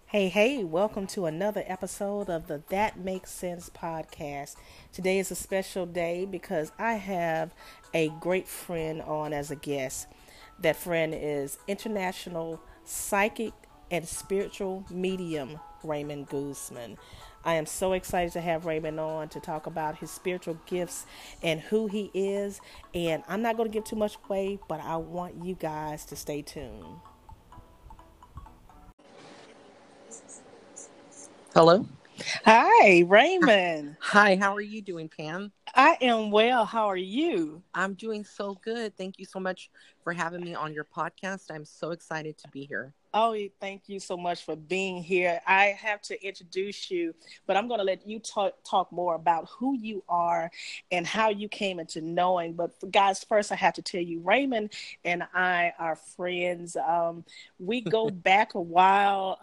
Hey, hey, welcome to another episode of the That Makes Sense podcast. Today is a special day because I have a great friend on as a guest. That friend is international psychic and spiritual medium Raymond Guzman. I am so excited to have Raymond on to talk about his spiritual gifts and who he is. And I'm not going to give too much away, but I want you guys to stay tuned. Hello. Hi, Raymond. Hi, how are you doing, Pam? I am well. How are you? I'm doing so good. Thank you so much for having me on your podcast. I'm so excited to be here. Oh, thank you so much for being here. I have to introduce you, but I'm going to let you talk more about who you are and how you came into knowing. But guys, first I have to tell you, Raymond and I are friends. We go back a while.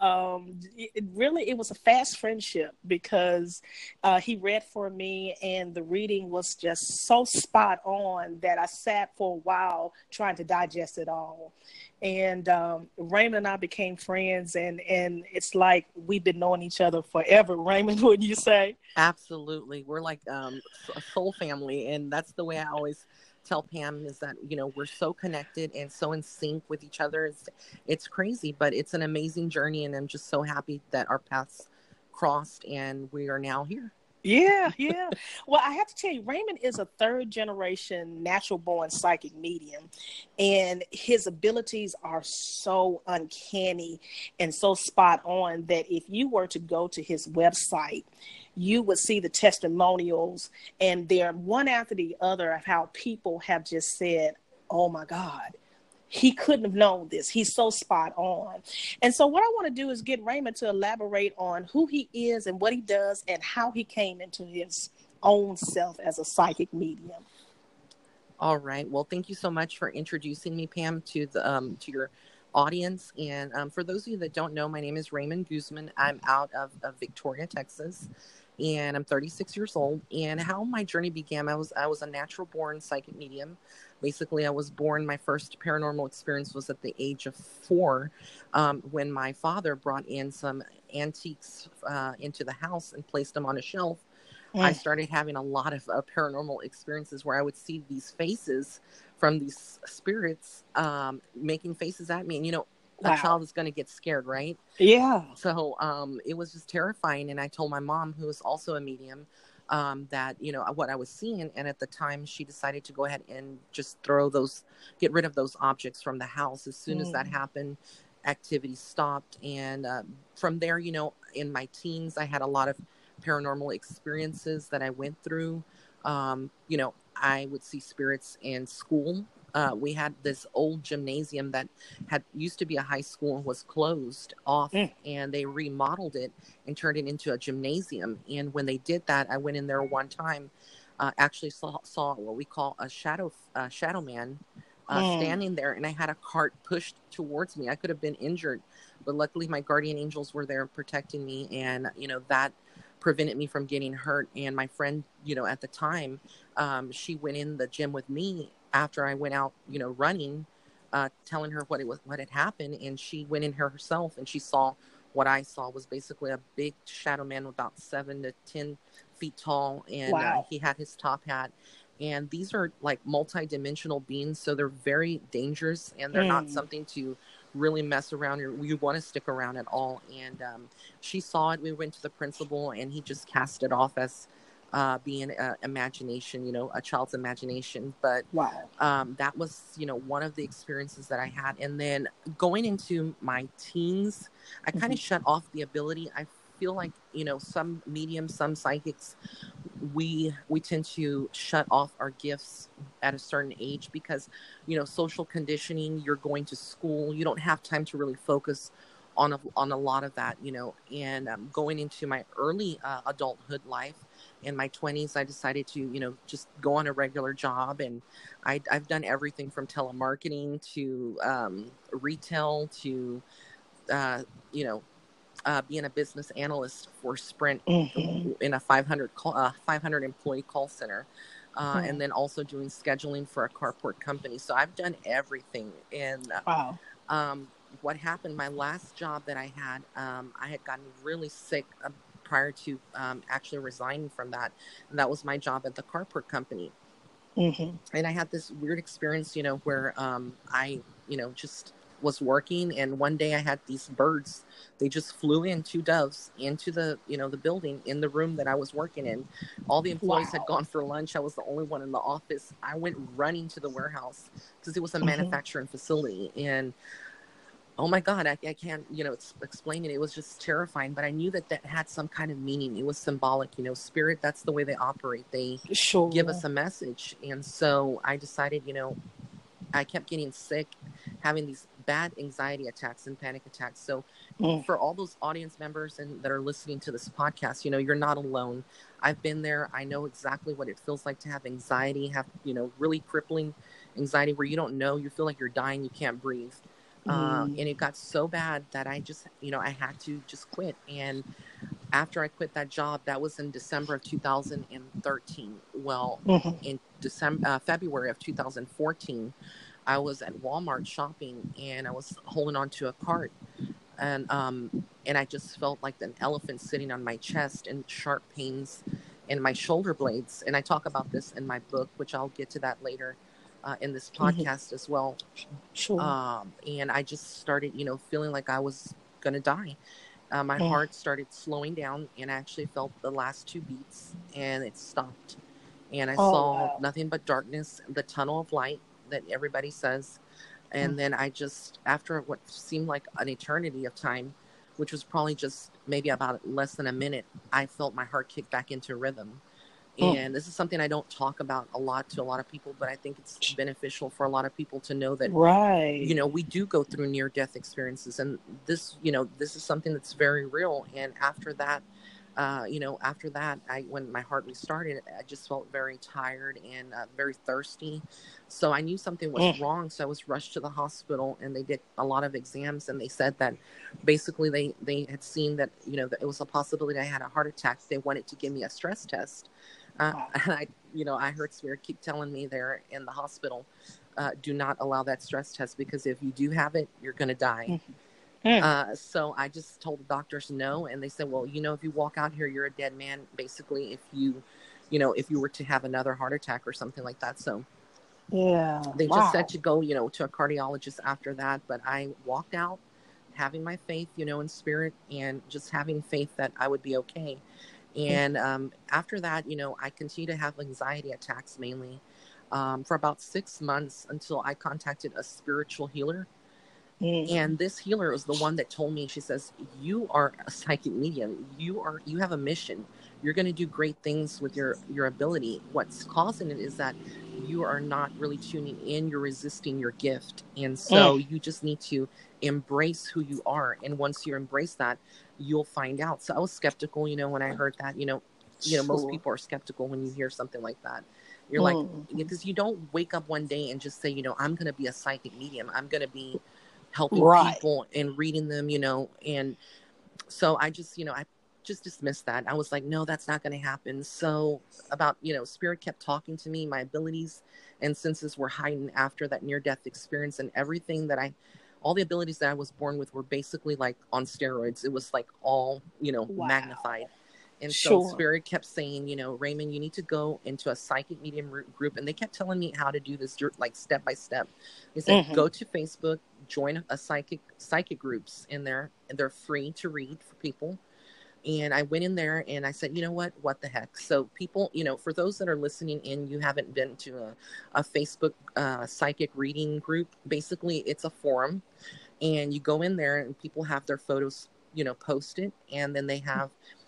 It was a fast friendship because he read for me, and the reading was just so spot on that I sat for a while trying to digest it all. And Raymond and I became friends, and it's like we've been knowing each other forever. Raymond, wouldn't you say? Absolutely. We're like a soul family. And that's the way I always tell Pam is that, we're so connected and so in sync with each other. It's crazy, but it's an amazing journey. And I'm just so happy that our paths crossed and we are now here. Yeah, yeah. Well, I have to tell you, Raymond is a third generation natural born psychic medium, and his abilities are so uncanny and so spot on that if you were to go to his website, you would see the testimonials, and they're one after the other of how people have just said, "Oh my God, he couldn't have known this. He's so spot on." And so what I want to do is get Raymond to elaborate on who he is and what he does and how he came into his own self as a psychic medium. All right. Well, thank you so much for introducing me, Pam, to your audience. And for those of you that don't know, my name is Raymond Guzman. I'm out of Victoria, Texas, and I'm 36 years old. And how my journey began, I was a natural born psychic medium. Basically, I was born. My first paranormal experience was at the age of 4, when my father brought in some antiques into the house and placed them on a shelf. I Mm, started having a lot of paranormal experiences where I would see these faces from these spirits making faces at me. And, a wow. child is going to get scared, right? Yeah. So it was just terrifying. And I told my mom, who is also a medium, that, what I was seeing. And at the time, she decided to go ahead and just get rid of those objects from the house. As soon as that Mm, happened, activity stopped. And from there, in my teens, I had a lot of paranormal experiences that I went through. I would see spirits in school. We had this old gymnasium that had used to be a high school and was closed off, mm, and they remodeled it and turned it into a gymnasium. And when they did that, I went in there one time, actually saw what we call a shadow man mm. standing there, and I had a cart pushed towards me. I could have been injured, but luckily my guardian angels were there protecting me, and that prevented me from getting hurt. And my friend, at the time, she went in the gym with me after I went out, running, telling her what had happened, and she went in herself, and she saw what I saw was basically a big shadow man about 7 to 10 feet tall, and Wow. he had his top hat. And these are like multi-dimensional beings, so they're very dangerous, and they're not Mm, something to really mess around. You want to stick around at all. And she saw it. We went to the principal, and he just cast it off as being imagination, a child's imagination. But wow. that was, one of the experiences that I had. And then going into my teens, I kind Mhm. of shut off the ability. I feel like, some mediums, some psychics, we tend to shut off our gifts at a certain age because, social conditioning. You're going to school, you don't have time to really focus on a lot of that. And going into my early adulthood life in my 20s, I decided to, just go on a regular job. And I've done everything from telemarketing to retail to uh, you know being a business analyst for Sprint Mhm. in a 500 employee call center, and Mm. then also doing scheduling for a carport company. So I've done everything. And Wow. um, what happened, my last job that I had gotten really sick prior to actually resigning from that. And that was my job at the carport company. Mm-hmm. And I had this weird experience, where I, just was working, and one day I had these birds. They just flew in, two doves, into the building, in the room that I was working in. All the employees had Wow. gone for lunch. I was the only one in the office. I went running to the warehouse because it was a Mm-hmm. manufacturing facility, and oh my God, I can't, explain it. It was just terrifying, but I knew that that had some kind of meaning. It was symbolic, spirit. That's the way they operate. They give us Sure. a message. And so I decided, I kept getting sick, having these bad anxiety attacks and panic attacks. So Mm. for all those audience members and that are listening to this podcast, you're not alone. I've been there. I know exactly what it feels like to have anxiety, have, really crippling anxiety where you don't know, you feel like you're dying, you can't breathe. And it Mm. got so bad that I just, I had to just quit. And after I quit that job, that was in December of 2013. Well, Mm-hmm. in February of 2014, I was at Walmart shopping, and I was holding on to a cart, and I just felt like an elephant sitting on my chest, and sharp pains in my shoulder blades. And I talk about this in my book, which I'll get to that later in this Mm-hmm. podcast as well. Sure. And I just started, feeling like I was gonna die. My Mm. heart started slowing down, and I actually felt the last two beats, and it stopped. And I Oh saw wow. nothing but darkness, the tunnel of light that everybody says. Mm. And then I just, after what seemed like an eternity of time, which was probably just maybe about less than a minute, I felt my heart kick back into rhythm. Mm. And this is something I don't talk about a lot to a lot of people, but I think it's beneficial for a lot of people to know that, Right. we do go through near death experiences. And this, this is something that's very real. And after that, when my heart restarted, I just felt very tired and very thirsty. So I knew something was Mm. wrong. So I was rushed to the hospital, and they did a lot of exams, and they said that basically they had seen that, that it was a possibility I had a heart attack. They wanted to give me a stress test. Wow. And I heard Spirit keep telling me there in the hospital, do not allow that stress test, because if you do have it, you're going to die. Mm. Mm. So I just told the doctors no, and they said, well, if you walk out here, you're a dead man, basically, if you were to have another heart attack or something like that. So Yeah. they just said Wow. to go, to a cardiologist after that. But I walked out having my faith, in Spirit, and just having faith that I would be okay. Mm. And after that, I continued to have anxiety attacks mainly for about 6 months until I contacted a spiritual healer. Mm. And this healer was the one that told me, she says, you are a psychic medium. You have a mission. You're going to do great things with your ability. What's causing it is that you are not really tuning in. You're resisting your gift. And Mm. so you just need to embrace who you are. And once you embrace that, you'll find out. So I was skeptical, when I heard that, most Sure. people are skeptical when you hear something like that. You're like, Mm. because you don't wake up one day and just say, I'm going to be a psychic medium. I'm going to be helping Right. people and reading them, and so I just, I just dismissed that. I was like, no, that's not going to happen. So about, Spirit kept talking to me, my abilities and senses were heightened after that near death experience, and everything that all the abilities that I was born with were basically like on steroids. It was like all, magnified. Wow. And so Sure. Spirit kept saying, Raymond, you need to go into a psychic medium group. And they kept telling me how to do this, like step by step. They said, Mm-hmm. go to Facebook, join a psychic groups in there, and they're free to read for people. And I went in there and I said, what the heck? So people, for those that are listening in, you haven't been to a Facebook psychic reading group. Basically, it's a forum, and you go in there and people have their photos, posted, and then they have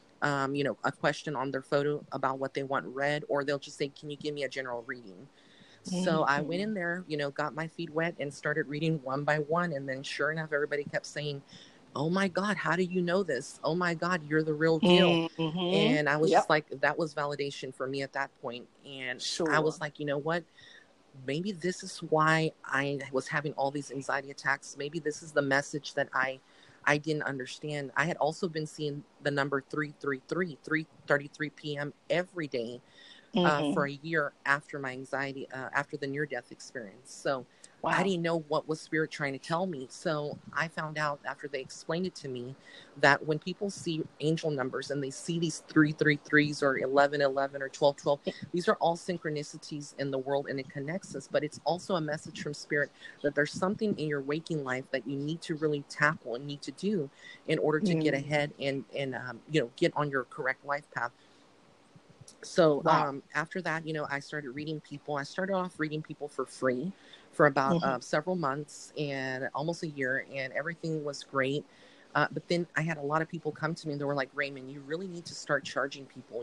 a question on their photo about what they want read, or they'll just say, can you give me a general reading? So I went Mm-hmm. in there, got my feet wet and started reading one by one. And then sure enough, everybody kept saying, oh my God, how do you know this? Oh my God, you're the real deal. Mm-hmm. And I was just Yep. like, that was validation for me at that point. And I Sure. was like, you know what? Maybe this is why I was having all these anxiety attacks. Maybe this is the message that I didn't understand. I had also been seeing the number 333, 3:33 p.m. every day Mm-hmm. for a year after my anxiety, after the near death experience. So I Wow. didn't know what was spirit trying to tell me. So I found out after they explained it to me that when people see angel numbers and they see these 333s or 1111 or 1212, these are all synchronicities in the world and it connects us. But it's also a message from spirit that there's something in your waking life that you need to really tackle and need to do in order to get Mm. ahead and get on your correct life path. So Wow. after that, I started reading people. I started off reading people for free for about Mm-hmm. several months and almost a year, and everything was great. But then I had a lot of people come to me and they were like, Raymond, you really need to start charging people,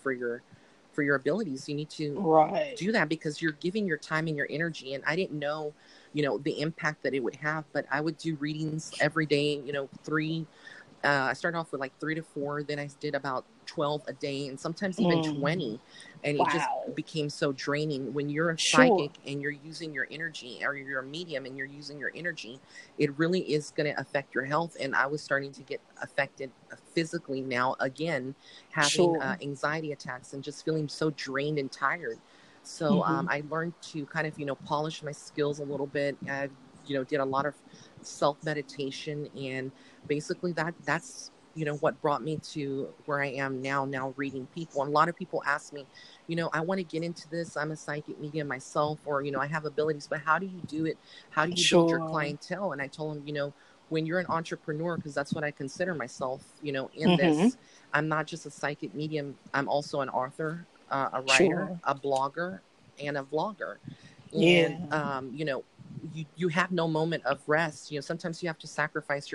for your abilities. You need to Right. do that because you're giving your time and your energy. And I didn't know, the impact that it would have, but I would do readings every day, three. I started off with like 3 to 4, then I did about 12 a day and sometimes even Mm. 20. And it just Wow. became so draining. When you're a Sure. psychic and you're using your energy, or you're a medium and you're using your energy, it really is going to affect your health. And I was starting to get affected physically now, again, having Sure. anxiety attacks and just feeling so drained and tired. So Mm-hmm. I learned to kind of, polish my skills a little bit. I, did a lot of self meditation, and basically that's what brought me to where I am now reading people. And a lot of people ask me, I want to get into this, I'm a psychic medium myself, or I have abilities, but how do you do it? How do you build your Sure. clientele? And I told them, when you're an entrepreneur, because that's what I consider myself, in Mm-hmm. this, I'm not just a psychic medium, I'm also an author, a writer, Sure. a blogger, and a vlogger. And Yeah. you have no moment of rest. Sometimes you have to sacrifice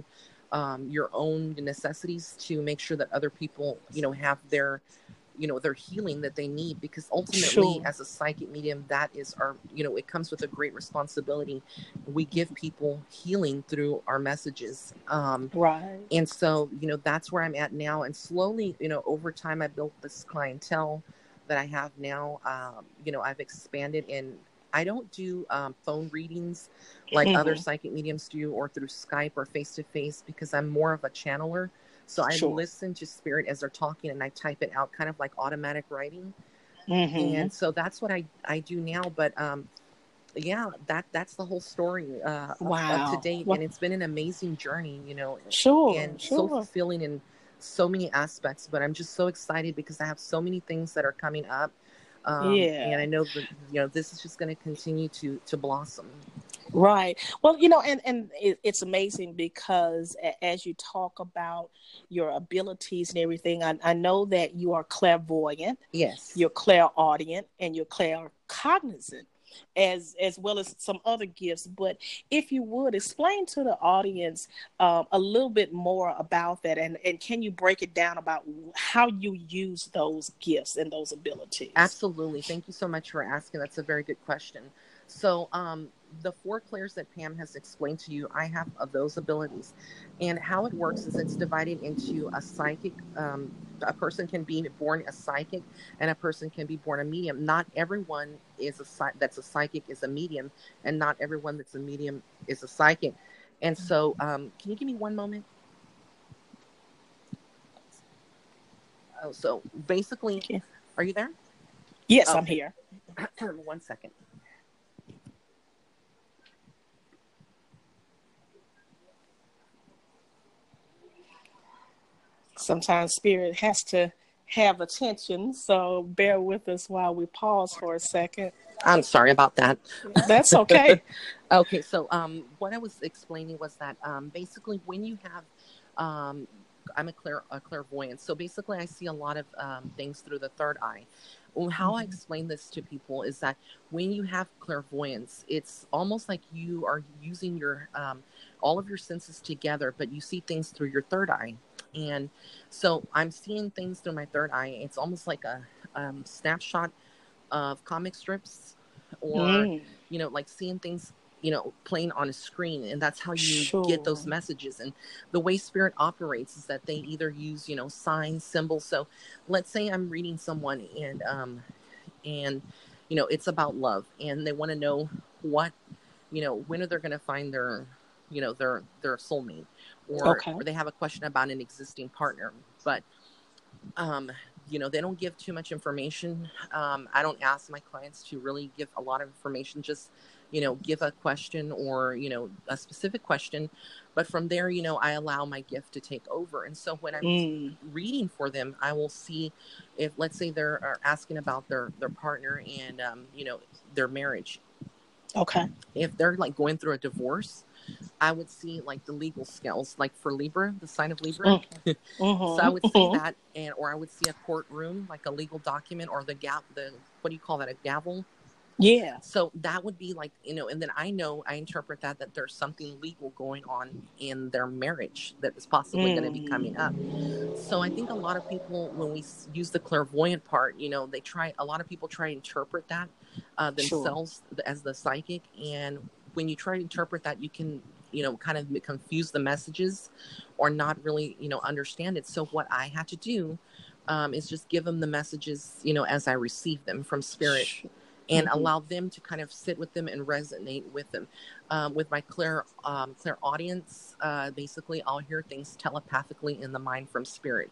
your own necessities to make sure that other people have their healing that they need, because ultimately Sure. as a psychic medium, that is our, it comes with a great responsibility. We give people healing through our messages. Right. And so that's where I'm at now, and slowly, over time I built this clientele that I have now. I've expanded, and I don't do phone readings like other Mm-hmm. psychic mediums do, or through Skype or face to face, because I'm more of a channeler. So I Sure. listen to spirit as they're talking and I type it out, kind of like automatic writing. Mm-hmm. And so that's what I do now. But yeah, that's the whole story up to Wow. date, Well, and it's been an amazing journey, sure. and so Sure. fulfilling in so many aspects. But I'm just so excited because I have so many things that are coming up, and Yeah. I know that this is just going to continue to blossom. Right. Well, and it's amazing because as you talk about your abilities and everything, I know that you are clairvoyant, Yes, you're clairaudient, and you're claircognizant, as well as some other gifts. But if you would explain to the audience a little bit more about that, and can you break it down about how you use those gifts and those abilities? absolutely. Thank you so much for asking. That's a very good question. So, the 4 clairs that Pam has explained to you, I have of those abilities. And how it works is it's divided into a psychic. A person can be born a psychic, and a person can be born a medium. Not everyone that's a psychic is a medium, and not everyone that's a medium is a psychic. And so, can you give me one moment? Oh, so basically, Okay. are you there? Yes, I'm Okay, here. 1 second. Sometimes spirit has to have attention, so bear with us while we pause for a second. I'm sorry about that. That's okay. Okay, so what I was explaining was that basically when you have, um, I'm a clairvoyant, so basically I see a lot of things through the third eye. Well, how I Mhm. explain this to people is that when you have clairvoyance, it's almost like you are using your all of your senses together, but you see things through your third eye. And so I'm seeing things through my third eye. It's almost like a snapshot of comic strips, or Mm, like seeing things playing on a screen, and that's how you get those sure. messages. And the way spirit operates is that they either use signs, symbols. So let's say I'm reading someone, and it's about love, and they want to know what when are they going to find their soulmate, or Okay. they have a question about an existing partner. But um they don't give too much information. I don't ask my clients to really give a lot of information, just, give a question or, a specific question. But from there, I allow my gift to take over. And so when I'm reading for them, I will see if, let's say, they're asking about their partner and, their marriage. Okay. If they're like going through a divorce, I would see like the legal scales, like for Libra, the sign of Libra. So I would see that, or I would see a courtroom, like a legal document, or the what do you call that? A gavel. Yeah. So that would be like, and then I interpret that there's something legal going on in their marriage that is possibly going to be coming up. So I think a lot of people, when we use the clairvoyant part, a lot of people try to interpret that themselves as the psychic. And when you try to interpret that, you can, kind of confuse the messages or not really, understand it. So what I had to do is just give them the messages, as I receive them from spirit. And allow them to kind of sit with them and resonate with them. With my clairaudience, basically, I'll hear things telepathically in the mind from spirit.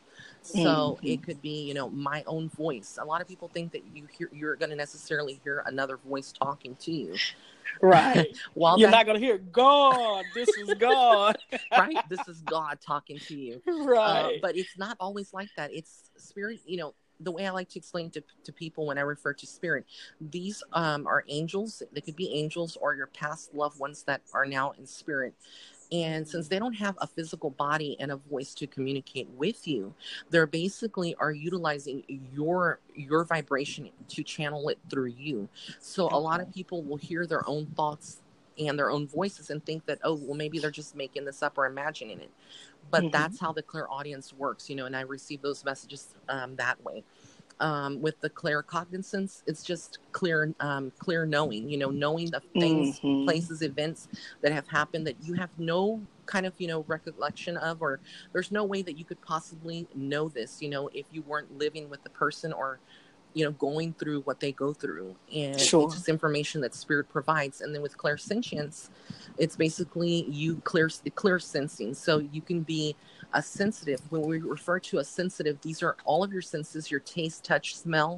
So it could be, my own voice. A lot of people think that you're going to necessarily hear another voice talking to you. Right. You're not going to hear God. This is God. Right. This is God talking to you. Right. But it's not always like that. It's spirit, the way I like to explain to people when I refer to spirit, these are angels. They could be angels or your past loved ones that are now in spirit. And since they don't have a physical body and a voice to communicate with you, they're basically are utilizing your vibration to channel it through you. So a lot of people will hear their own thoughts and their own voices and think that, oh, well, maybe they're just making this up or imagining it. But that's how the clairaudience works, and I receive those messages that way. With the claircognizance, it's just clear knowing, knowing the things, places, events that have happened that you have no kind of, recollection of, or there's no way that you could possibly know this, if you weren't living with the person or, going through what they go through. And it's just information that spirit provides. And then with clairsentience, it's basically you clear sensing. So you can be a sensitive. When we refer to a sensitive, these are all of your senses, your taste, touch, smell,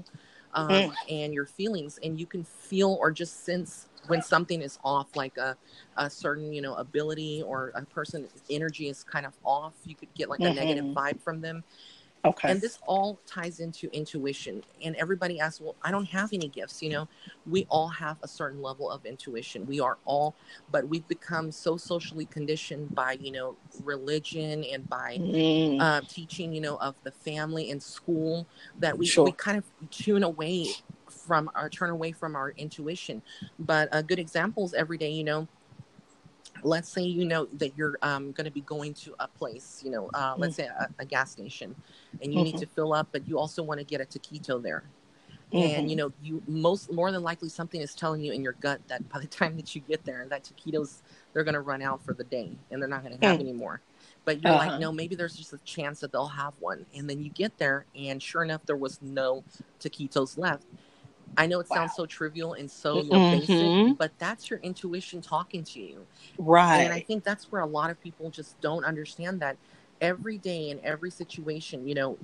and your feelings. And you can feel or just sense when something is off, like a certain, ability or a person's energy is kind of off. You could get like a negative vibe from them. Okay. And this all ties into intuition. And everybody asks, well, I don't have any gifts. We all have a certain level of intuition. We are all, but we've become so socially conditioned by, religion and by teaching, of the family and school that we kind of turn away from our intuition. But a good example is every day, let's say that you're going to be going to a place, let's say a gas station, and you need to fill up, but you also want to get a taquito there. And you more than likely something is telling you in your gut that by the time that you get there, that taquitos, they're going to run out for the day and they're not going to have any more. But you're like, no, maybe there's just a chance that they'll have one. And then you get there, and sure enough, there was no taquitos left. I know it sounds so trivial and so basic, but that's your intuition talking to you. Right. And I think that's where a lot of people just don't understand that every day in every situation,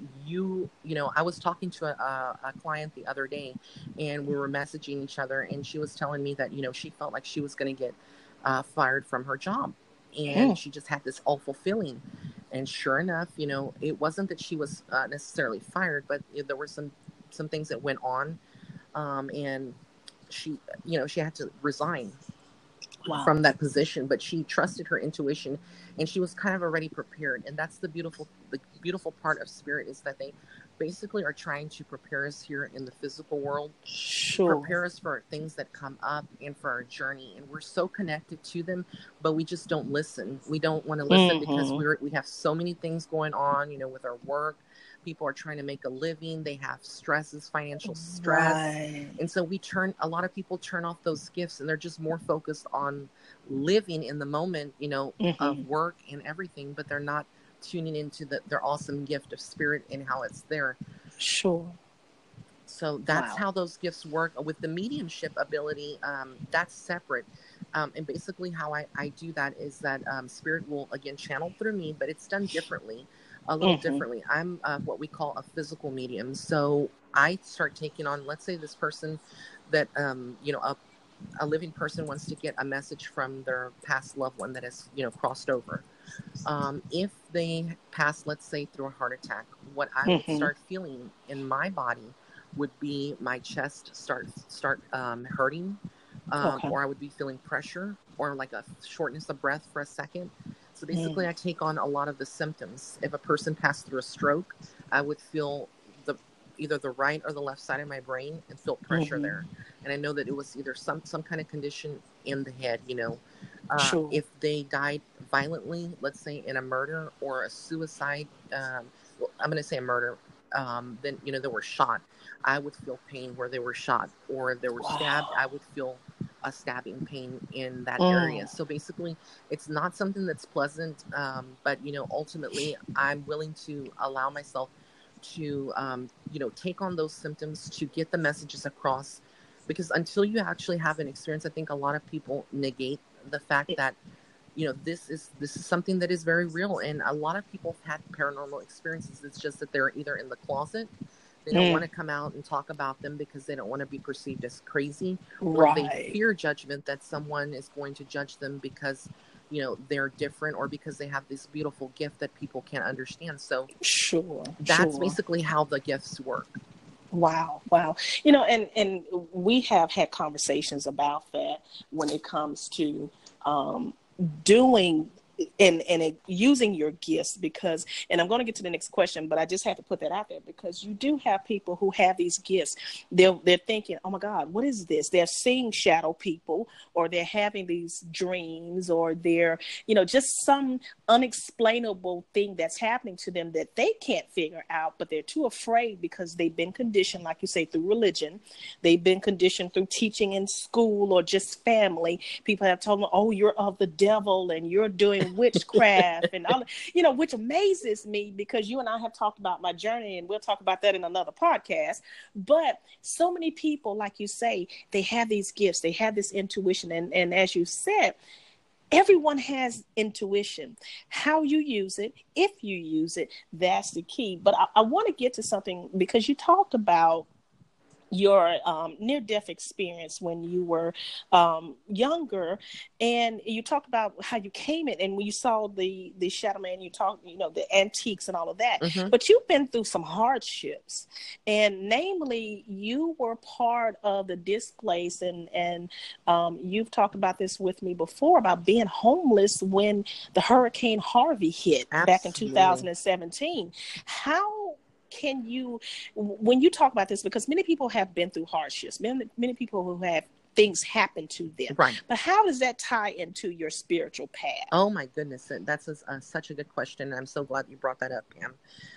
I was talking to a client the other day, and we were messaging each other, and she was telling me that, she felt like she was going to get fired from her job. And she just had this awful feeling. And sure enough, it wasn't that she was necessarily fired, but there were some things that went on. And she had to resign from that position, but she trusted her intuition, and she was kind of already prepared. And that's the beautiful part of spirit, is that they basically are trying to prepare us here in the physical world, prepare us for things that come up and for our journey. And we're so connected to them, but we just don't listen. We don't want to listen because we have so many things going on, with our work. People are trying to make a living. They have stresses, financial stress. Right. And so a lot of people turn off those gifts, and they're just more focused on living in the moment, of work and everything, but they're not tuning into their awesome gift of spirit and how it's there. Sure. So that's how those gifts work. With the mediumship ability, that's separate. And basically how I do that is that spirit will again channel through me, but it's done differently, a little Mm-hmm. differently. I'm what we call a physical medium. So I start taking on, let's say this person that, a living person wants to get a message from their past loved one that has, crossed over. If they pass, let's say, through a heart attack, what I would Mm-hmm. start feeling in my body would be my chest start hurting, Okay. or I would be feeling pressure or like a shortness of breath for a second. So basically, Mm. I take on a lot of the symptoms. If a person passed through a stroke, I would feel the either the right or the left side of my brain and feel pressure Mm-hmm. there, and I know that it was either some kind of condition in the head. Sure. If they died violently, let's say in a murder or a suicide, well, I'm going to say a murder, then, they were shot. I would feel pain where they were shot, or if they were stabbed, Wow. I would feel a stabbing pain in that area. Mm. So basically, it's not something that's pleasant, but, ultimately, I'm willing to allow myself to, take on those symptoms to get the messages across. Because until you actually have an experience, I think a lot of people negate the fact that this is something that is very real, and a lot of people have had paranormal experiences. It's just that they're either in the closet, they don't want Mm. to come out and talk about them because they don't want to be perceived as crazy, or they Right. fear judgment, that someone is going to judge them because they're different, or because they have this beautiful gift that people can't understand. So Sure. that's Sure. basically how the gifts work. Wow, wow. And we have had conversations about that when it comes to um, doing and using your gifts, because, and I'm going to get to the next question, but I just have to put that out there, because you do have people who have these gifts. They're thinking, oh my God, what is this? They're seeing shadow people, or they're having these dreams, or they're, just some unexplainable thing that's happening to them that they can't figure out, but they're too afraid because they've been conditioned, like you say, through religion. They've been conditioned through teaching in school or just family. People have told them, oh, you're of the devil and you're doing witchcraft and all, which amazes me, because you and I have talked about my journey, and we'll talk about that in another podcast. But so many people, like you say, they have these gifts, they have this intuition. And as you said, everyone has intuition. How you use it, if you use it, that's the key. But I want to get to something, because you talked about your near-death experience when you were younger, and you talked about how you came in, and when you saw the shadow man, you talked, the antiques and all of that. Mm-hmm. But you've been through some hardships, and namely, you were part of the displaced, and you've talked about this with me before, about being homeless when the Hurricane Harvey hit back in Absolutely. 2017. How can you, when you talk about this, because many people have been through hardships, many people who have things happen to them, Right. but how does that tie into your spiritual path? Oh my goodness, that's such a good question, and I'm so glad you brought that up, Pam.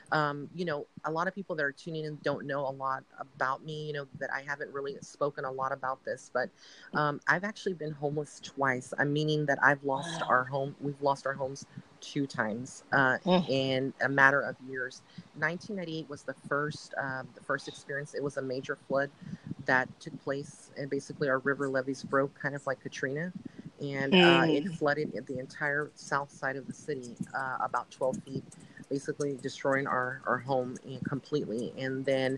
A lot of people that are tuning in don't know a lot about me. That I haven't really spoken a lot about this, but I've actually been homeless twice. I'm meaning that I've lost Wow. our home. We've lost our homes 2 times Mm. in a matter of years. 1998 was the first experience. It was a major flood that took place, and basically our river levees broke, kind of like Katrina, and it Mm. flooded the entire south side of the city, about 12 feet, basically destroying our home completely. And then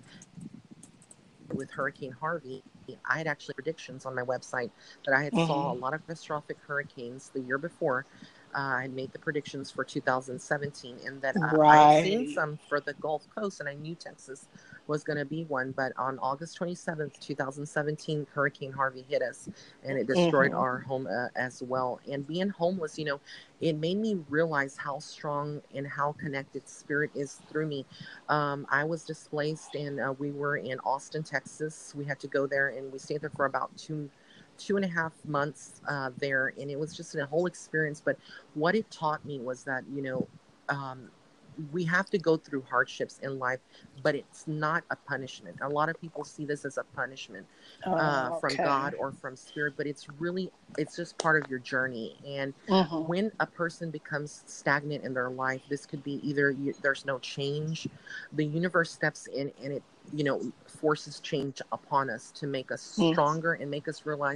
with Hurricane Harvey, I had actually predictions on my website that I had saw a Mm. lot of catastrophic hurricanes the year before. I had made the predictions for 2017, and that I had seen Right. some for the Gulf Coast, and I knew Texas was going to be one. But on August 27th, 2017, Hurricane Harvey hit us, and it destroyed Mm-hmm. our home as well. And being homeless, it made me realize how strong and how connected spirit is through me. I was displaced, and we were in Austin, Texas. We had to go there, and we stayed there for about 2.5 months there, and it was just a whole experience. But what it taught me was that um, we have to go through hardships in life, but it's not a punishment. A lot of people see this as a punishment from Okay. God or from spirit, but it's just part of your journey. And Mm-hmm. when a person becomes stagnant in their life, this could be either there's no change, the universe steps in, and it forces change upon us to make us Mm. stronger and make us realize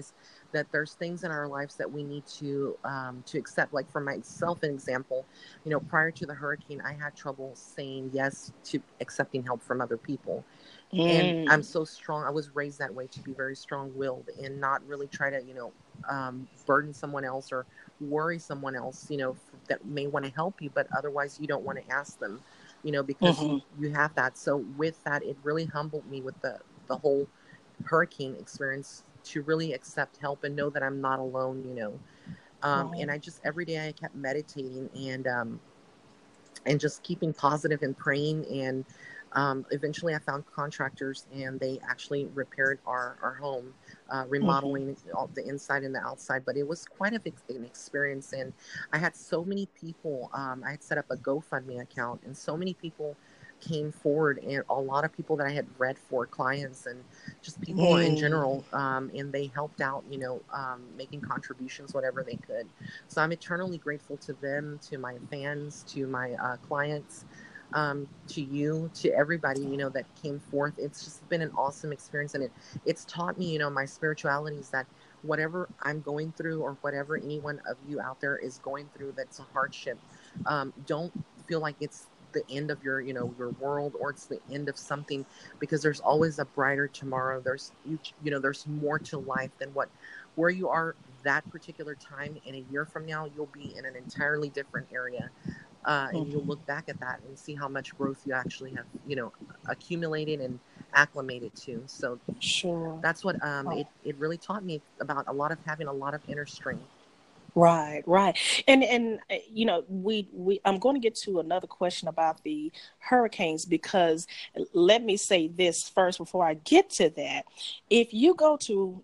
that there's things in our lives that we need to accept. Like for myself, an example, prior to the hurricane, I had trouble saying yes to accepting help from other people. And I'm so strong. I was raised that way, to be very strong-willed and not really try to, burden someone else or worry someone else, that may want to help you, but otherwise you don't want to ask them, because you have that. So with that, it really humbled me with the whole hurricane experience to really accept help and know that I'm not alone. And I just, every day I kept meditating and just keeping positive and praying. And eventually I found contractors and they actually repaired our home, remodeling all the inside and the outside. But it was quite an experience. And I had so many people, I had set up a GoFundMe account, and so many people came forward, and a lot of people that I had read for, clients and just people in general, and they helped out, making contributions, whatever they could. So I'm eternally grateful to them, to my fans, to my clients, to you, to everybody, that came forth. It's just been an awesome experience, and it's taught me, my spirituality is that whatever I'm going through, or whatever anyone of you out there is going through that's a hardship, don't feel like it's the end of your world, or it's the end of something, because there's always a brighter tomorrow. There's there's more to life than where you are that particular time. In a year from now, you'll be in an entirely different area, and you'll look back at that and see how much growth you actually have accumulated and acclimated to. So that's what it really taught me about having a lot of inner strength. Right. And we I'm going to get to another question about the hurricanes, because let me say this first before I get to that. If you go to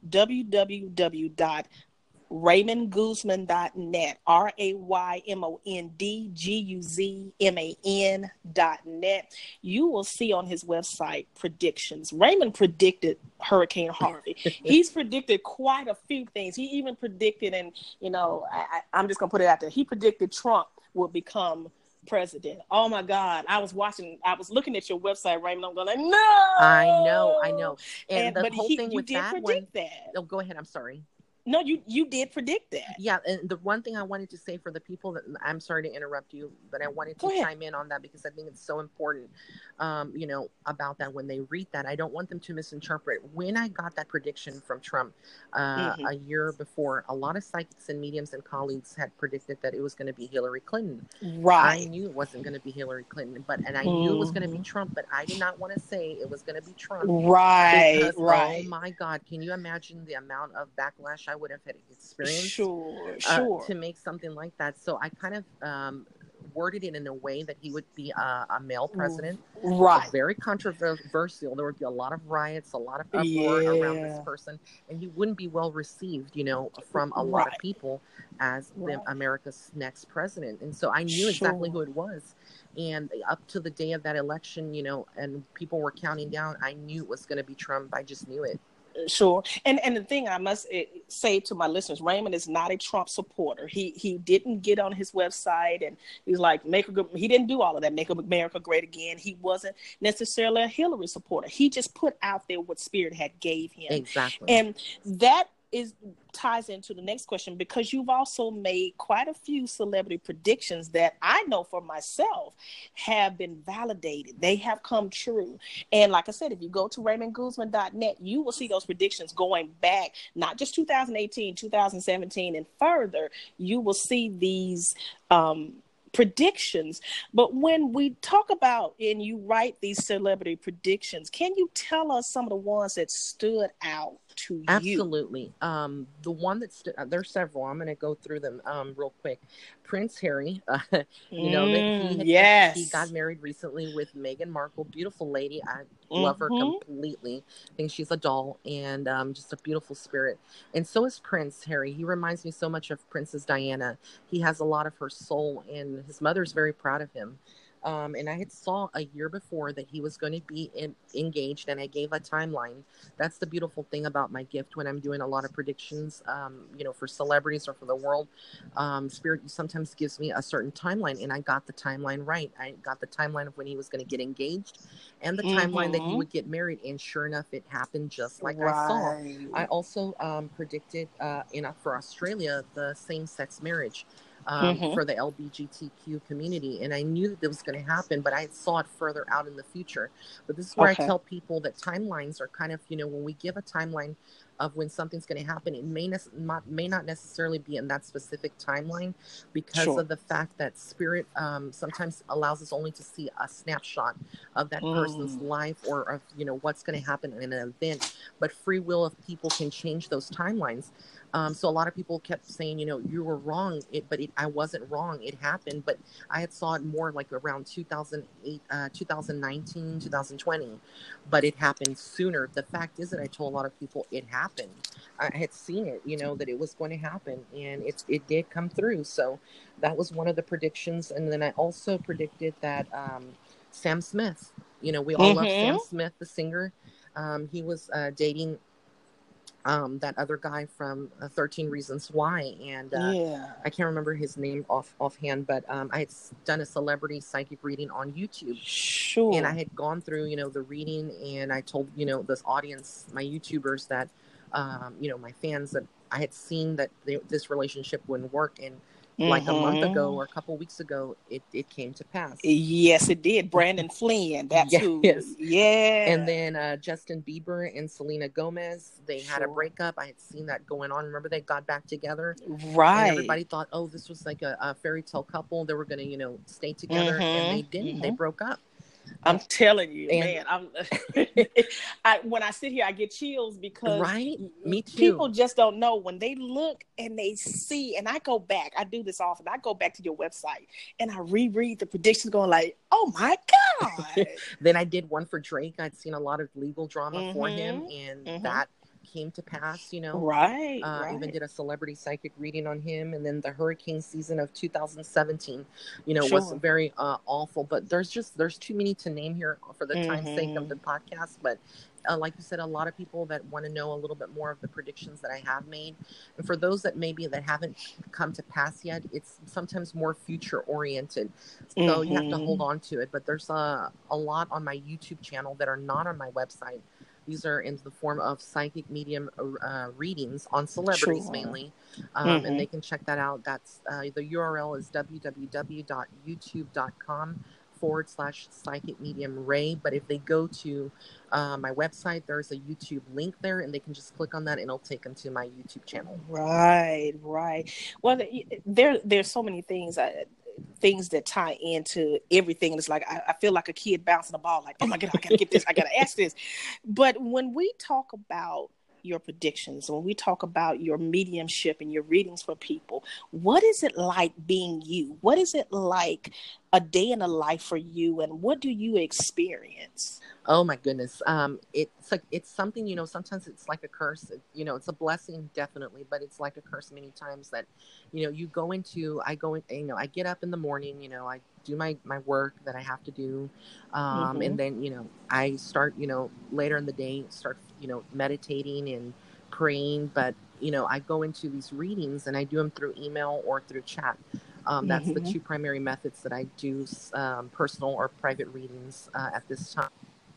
RaymondGuzman.net, RaymondGuzman.net, you will see on his website predictions. Raymond predicted Hurricane Harvey. He's predicted quite a few things. He even predicted, and I'm just gonna put it out there, he predicted Trump would become president. Oh my God. I was looking at your website, Raymond. I'm going, no. I know. And the whole thing with that one. That. Oh, go ahead. I'm sorry. No, you did predict that. Yeah, and the one thing I wanted to say for the people that, I'm sorry to interrupt you, but I wanted to chime in on that, because I think it's so important, about that. When they read that, I don't want them to misinterpret. When I got that prediction from Trump a year before, a lot of psychics and mediums and colleagues had predicted that it was going to be Hillary Clinton. Right. I knew it wasn't going to be Hillary Clinton, and I knew it was going to be Trump, but I did not want to say it was going to be Trump. Right. Because, oh my God, can you imagine the amount of backlash I would have had experienced to make something like that? So I kind of worded it in a way that he would be a male president. Right. Very controversial. There would be a lot of riots, a lot of uproar around this person, and he wouldn't be well received, from a lot of people as America's next president. And so I knew exactly who it was. And up to the day of that election, and people were counting down, I knew it was going to be Trump. I just knew it. Sure. And the thing I must say to my listeners, Raymond is not a Trump supporter. He didn't get on his website and he's like, he didn't do all of that, make America great again. He wasn't necessarily a Hillary supporter. He just put out there what Spirit had gave him. Exactly. And that ties into the next question, because you've also made quite a few celebrity predictions that I know for myself have been validated. They have come true. And like I said, if you go to RaymondGuzman.net, you will see those predictions going back, not just 2018, 2017 and further. You will see these predictions. But when we talk about, and you write these celebrity predictions, can you tell us some of the ones that stood out to you? Absolutely. The one that there's several. I'm going to go through them real quick. Prince Harry, that he got married recently with Meghan Markle. Beautiful lady. I love her completely. I think she's a doll, and just a beautiful spirit. And so is Prince Harry. He reminds me so much of Princess Diana. He has a lot of her soul, and his mother's very proud of him. And I had saw a year before that he was going to be engaged, and I gave a timeline. That's the beautiful thing about my gift when I'm doing a lot of predictions, for celebrities or for the world. Spirit sometimes gives me a certain timeline, and I got the timeline right. I got the timeline of when he was going to get engaged and the timeline that he would get married. And sure enough, it happened just like I saw. I also predicted for Australia the same-sex marriage. For the LGBTQ community. And I knew that it was going to happen, but I saw it further out in the future. But this is where I tell people that timelines are kind of, when we give a timeline of when something's going to happen, it may not necessarily be in that specific timeline because of the fact that spirit sometimes allows us only to see a snapshot of that person's life or of, what's going to happen in an event. But free will of people can change those timelines. So a lot of people kept saying, you were wrong, but I wasn't wrong. It happened, but I had saw it more like around 2008, 2019, 2020, but it happened sooner. The fact is that I told a lot of people it happened. I had seen it, that it was going to happen, and it did come through. So that was one of the predictions. And then I also predicted that Sam Smith, we all love Sam Smith, the singer. He was dating that other guy from 13 Reasons Why. And I can't remember his name offhand, but I had done a celebrity psychic reading on YouTube. Sure. And I had gone through, the reading, and I told, this audience, my YouTubers that, my fans, that I had seen that this relationship wouldn't work. And like a month ago or a couple of weeks ago, it came to pass. Yes, it did. Brandon Flynn, that's who. Yes. Yeah. And then Justin Bieber and Selena Gomez, they had a breakup. I had seen that going on. Remember, they got back together. Right. And everybody thought, oh, this was like a fairy tale couple. They were going to, stay together. And they didn't. They broke up. I'm telling you, man. When I sit here, I get chills because me too. People just don't know when they look and they see. And I go back. I do this often. I go back to your website and I reread the predictions, going like, "Oh my God!" Then I did one for Drake. I'd seen a lot of legal drama for him, and that came to pass. Right. Even did a celebrity psychic reading on him. And then the hurricane season of 2017 was very awful, but there's too many to name here for the time's sake of the podcast. But like you said, a lot of people that want to know a little bit more of the predictions that I have made, and for those that haven't come to pass yet, it's sometimes more future oriented, so you have to hold on to it. But there's a lot on my YouTube channel that are not on my website. These are in the form of psychic medium readings on celebrities mainly. And they can check that out. That's the URL is www.youtube.com/psychic medium Ray. But if they go to my website, there's a YouTube link there, and they can just click on that and it'll take them to my YouTube channel. Right. Well, there's so many things that tie into everything. And it's like, I feel like a kid bouncing a ball, like, oh my God, I gotta get this, I gotta ask this. But when we talk about your predictions, when we talk about your mediumship and your readings for people, what is it like being you? What is it like a day in a life for you, and what do you experience? Oh my goodness. It's something, sometimes it's like a curse, it's a blessing, definitely, but it's like a curse many times that, I get up in the morning, I do my work that I have to do. And then, I start, later in the day, meditating and praying, but, I go into these readings and I do them through email or through chat. That's the two primary methods that I do, personal or private readings at this time.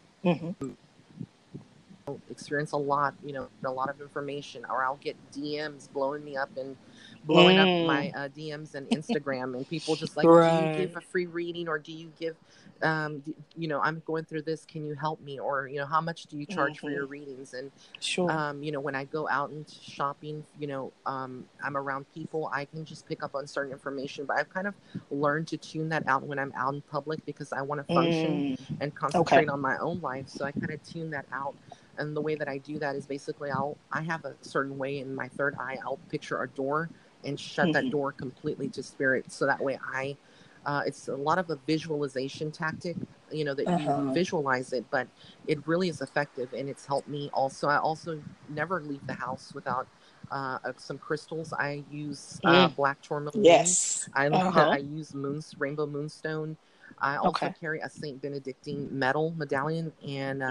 Experience a lot of information, or I'll get DMs blowing me up and blowing up my DMs and Instagram, and people just like, do you give a free reading, or do you give I'm going through this, can you help me, or how much do you charge for your readings? And when I go out and shopping, I'm around people, I can just pick up on certain information, but I've kind of learned to tune that out when I'm out in public, because I want to function and concentrate on my own life. So I kind of tune that out. And the way that I do that is basically I have a certain way in my third eye, I'll picture a door and shut that door completely to spirit. So that way it's a lot of a visualization tactic, that you visualize it, but it really is effective, and it's helped me also. I also never leave the house without some crystals. I use black tourmaline. Yes. I use rainbow moonstone. I also Okay. carry a Saint Benedictine medallion, and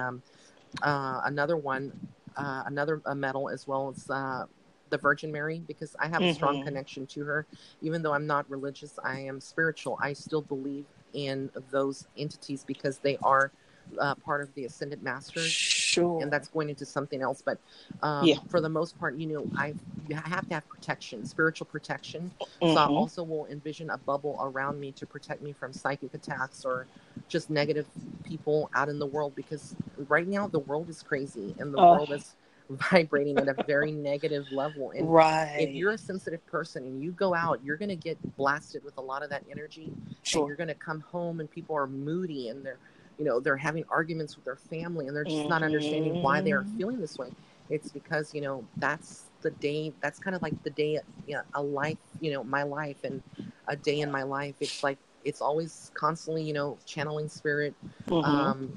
another one, another medal as well as the Virgin Mary, because I have a strong Mm-hmm. connection to her. Even though I'm not religious, I am spiritual. I still believe in those entities because they are part of the Ascended Masters, and Sure. that's going into something else. But Yeah. for the most part, you have to have protection, spiritual protection. So I Mm-hmm. also will envision a bubble around me to protect me from psychic attacks or just negative people out in the world, because right now the world is crazy and the Uh, world is vibrating at a very negative level. And if right. you're a sensitive person and you go out, you're going to get blasted with a lot of that energy, and Sure. you're going to come home and people are moody and they're having arguments with their family and they're just not understanding why they are Mm-hmm. feeling this way. It's because, that's the day, that's kind of like the day, a life, my life and a day in my life. It's like, it's always constantly, channeling spirit, Mm-hmm. um,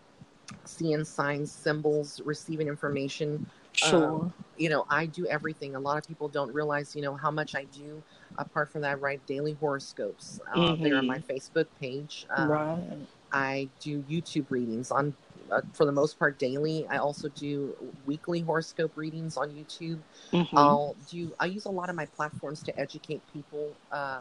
seeing signs, symbols, receiving information. Um, Sure. I do everything. A lot of people don't realize, how much I do. Apart from that, I write daily horoscopes. They're on my Mm-hmm. Facebook page. Right. I do YouTube readings on, for the most part, daily. I also do weekly horoscope readings on YouTube. Mm-hmm. I use a lot of my platforms to educate people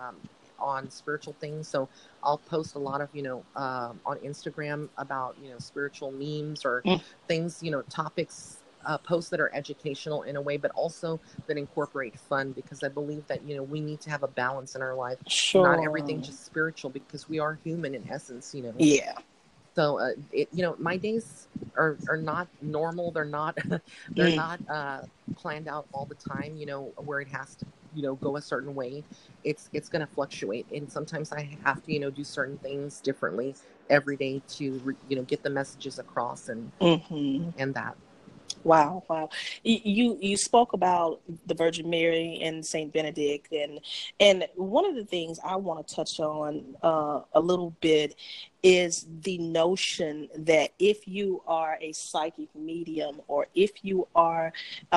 on spiritual things. So I'll post a lot of, on Instagram about, spiritual memes or things, topics, posts that are educational in a way, but also that incorporate fun, because I believe that, we need to have a balance in our life. Not everything Sure. just spiritual, because we are human in essence. Yeah. So my days are not normal. They're not they're Mm. not planned out all the time, where it has to, go a certain way. It's going to fluctuate, and sometimes I have to, do certain things differently every day to get the messages across, Mm-hmm. and that. Wow, wow. You spoke about the Virgin Mary and Saint Benedict, and one of the things I want to touch on a little bit is the notion that if you are a psychic medium, or if you are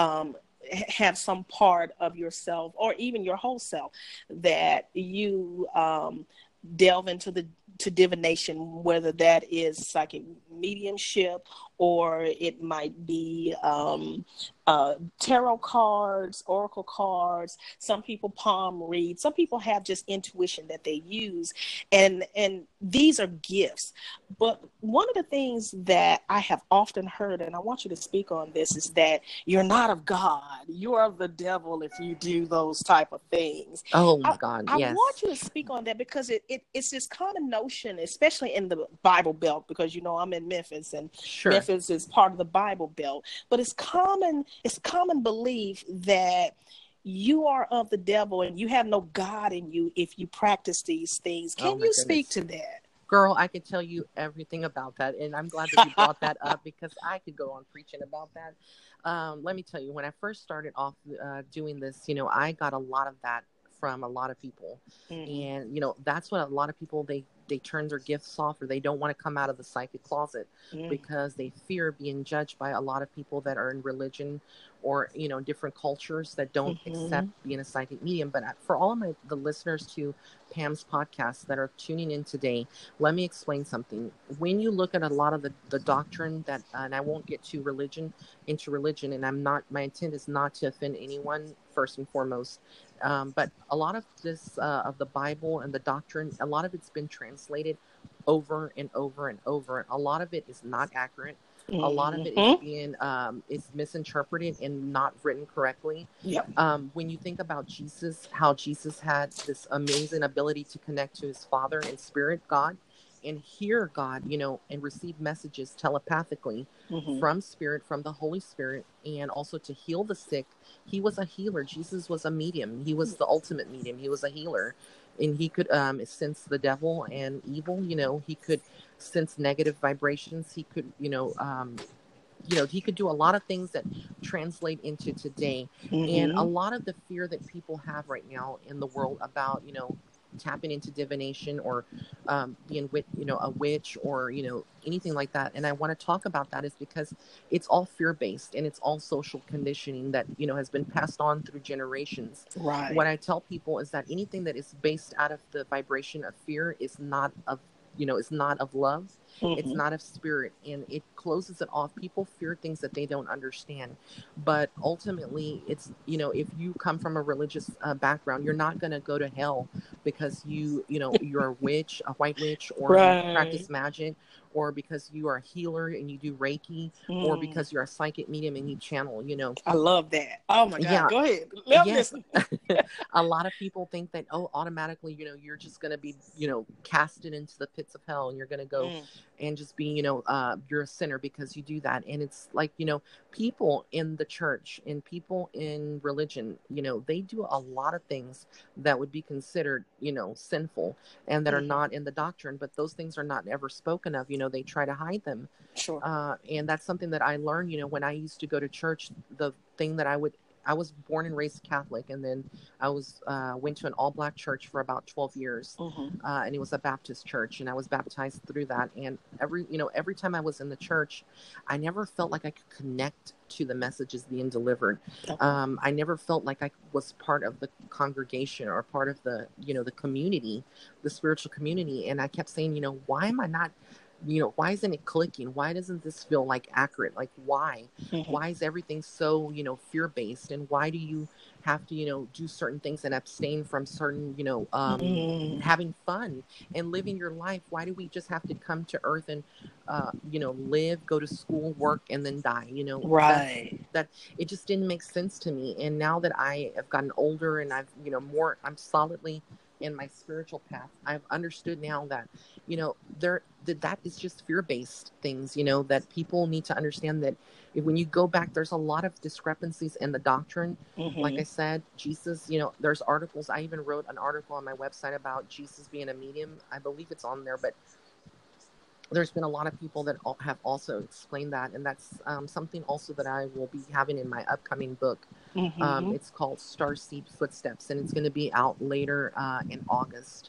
have some part of yourself, or even your whole self, that you delve into the to divination, whether that is psychic mediumship, or it might be tarot cards, oracle cards. Some people palm read. Some people have just intuition that they use, and these are gifts. But one of the things that I have often heard, and I want you to speak on this, is that you're not of God. You're of the devil if you do those type of things. Oh I, my God, I want yes. you to speak on that, because it's this common notion, especially in the Bible Belt, because I'm in Memphis, and Sure. Memphis is part of the Bible Belt. But it's common belief that you are of the devil and you have no God in you if you practice these things. Oh Can my you speak goodness. to that? Girl, I could tell you everything about that. And I'm glad that you brought that up, because I could go on preaching about that. Let me tell you, when I first started off doing this, I got a lot of that from a lot of people. Mm-hmm. And, that's what a lot of people, they turn their gifts off, or they don't want to come out of the psychic closet because they fear being judged by a lot of people that are in religion or, different cultures that don't accept Mm-hmm. being a psychic medium. But for all of the listeners to Pam's podcast that are tuning in today, let me explain something. When you look at a lot of the doctrine that, and I won't get into religion, and my intent is not to offend anyone first and foremost. But a lot of this, of the Bible and the doctrine, a lot of it's been translated over and over and over. A lot of it is not accurate. A lot of it is Mm-hmm. being, is misinterpreted and not written correctly. Yep. When you think about Jesus, how Jesus had this amazing ability to connect to his Father in spirit, God, and hear God, and receive messages telepathically Mm-hmm. from spirit, from the Holy Spirit, and also to heal the sick. He was a healer. Jesus was a medium. He was the ultimate medium. He was a healer. And he could sense the devil and evil. He could sense negative vibrations. He could, he could do a lot of things that translate into today. And a Mm-hmm. lot of the fear that people have right now in the world about, tapping into divination or being with, a witch or, anything like that. And I want to talk about that is because it's all fear based and it's all social conditioning that, has been passed on through generations. Right. What I tell people is that anything that is based out of the vibration of fear is not of is not of love. It's Mm-hmm. not of spirit, and it closes it off. People fear things that they don't understand. But ultimately, it's, if you come from a religious background, you're not going to go to hell because you're a witch, a white witch, or you Right. practice magic, or because you are a healer and you do Reiki, or Mm. because you're a psychic medium and you channel. I love that. Oh my God. Yeah, Go ahead. I'm yes. listening. A lot of people think that, oh, automatically, you're just going to be, casted into the pits of hell, and you're going to go Mm. and just be, you're a sinner because you do that. And it's like, people in the church and people in religion, they do a lot of things that would be considered, sinful, and that are Mm-hmm. not in the doctrine, but those things are not ever spoken of. They try to hide them. Sure. And that's something that I learned, when I used to go to church. The thing that I was born and raised Catholic, and then I went to an all black church for about 12 years, Mm-hmm. and it was a Baptist church, and I was baptized through that. And every time I was in the church, I never felt like I could connect to the messages being delivered. Okay. I never felt like I was part of the congregation or part of the community, the spiritual community. And I kept saying, why am I not? Why isn't it clicking? Why doesn't this feel like accurate? Like, Mm-hmm. why is everything so, fear based? And why do you have to, do certain things and abstain from certain, Mm. having fun and living your life? Why do we just have to come to earth and, live, go to school, work, and then die? Right. That it just didn't make sense to me. And now that I have gotten older and I've, I'm solidly in my spiritual path, I've understood now that, that is just fear-based things, that people need to understand that when you go back, there's a lot of discrepancies in the doctrine. Like I Mm-hmm. said, Jesus, there's articles. I even wrote an article on my website about Jesus being a medium. I believe it's on there, but there's been a lot of people that have also explained that. And that's something also that I will be having in my upcoming book. Mm-hmm. It's called Starseed Footsteps, and it's going to be out later in August.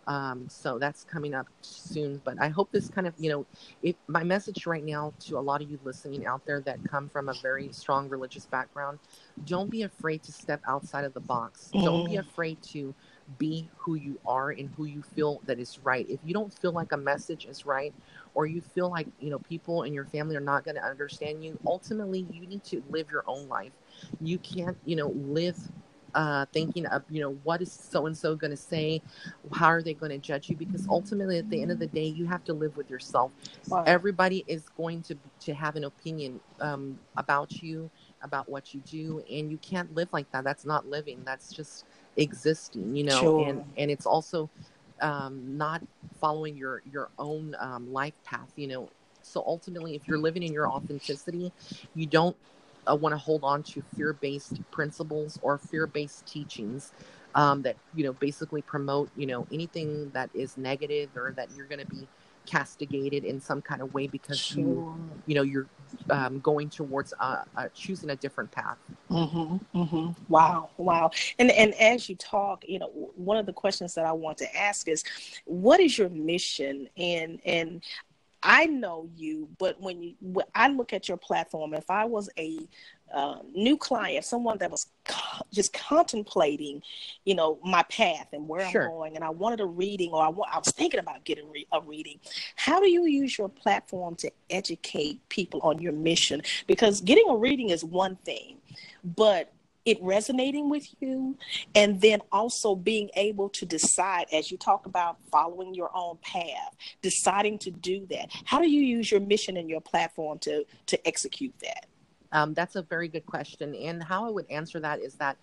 So that's coming up soon. But I hope this kind of, my message right now to a lot of you listening out there that come from a very strong religious background, don't be afraid to step outside of the box. Don't be Mm. afraid to be who you are and who you feel that is right. If you don't feel like a message is right, or you feel like, people in your family are not going to understand you, ultimately you need to live your own life. You can't, live thinking of, what is so and so going to say? How are they going to judge you? Because ultimately, at the end of the day, you have to live with yourself. Wow. Everybody is going to have an opinion about you, about what you do, and you can't live like that. That's not living. That's just existing, Sure. and it's also not following your own life path, So ultimately, if you're living in your authenticity, you don't want to hold on to fear-based principles or fear-based teachings that basically promote anything that is negative, or that you're going to be castigated in some kind of way because Sure. you're going towards choosing a different path. Mm-hmm. Mm-hmm. Wow. Wow. And as you talk, one of the questions that I want to ask is, what is your mission? And I know you, but when I look at your platform, if I was a new client, someone that was just contemplating, my path and where I'm Sure. going, and I wanted a reading, or I was thinking about getting a reading, how do you use your platform to educate people on your mission? Because getting a reading is one thing, but it resonating with you, and then also being able to decide, as you talk about following your own path, deciding to do that. How do you use your mission and your platform to execute that? That's a very good question. And how I would answer that is that,